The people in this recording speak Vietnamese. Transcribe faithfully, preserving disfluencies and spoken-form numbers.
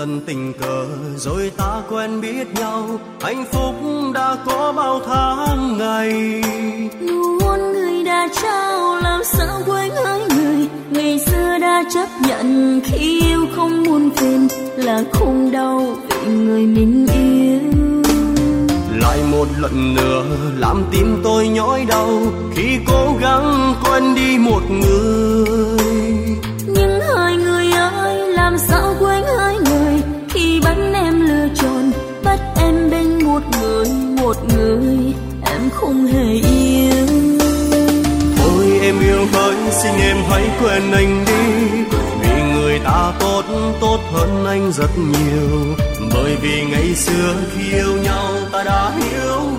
lần tình cờ rồi ta quen biết nhau, hạnh phúc đã có bao tháng ngày. Luôn người đã trao làm sao quên hỡi người, ngày xưa đã chấp nhận khi yêu không muốn quên là không đau vì người mình yêu. Lại một lần nữa làm tim tôi nhói đau khi cố gắng quên đi một người. Nhưng hai người ơi làm sao quên hai người khi bắt em lựa chọn, bắt em bên một người, một người em không hề yêu. Ôi em yêu hỡi xin em hãy quên anh đi, vì người ta tốt tốt hơn anh rất nhiều. Bởi vì ngày xưa khi yêu nhau ta đã hiểu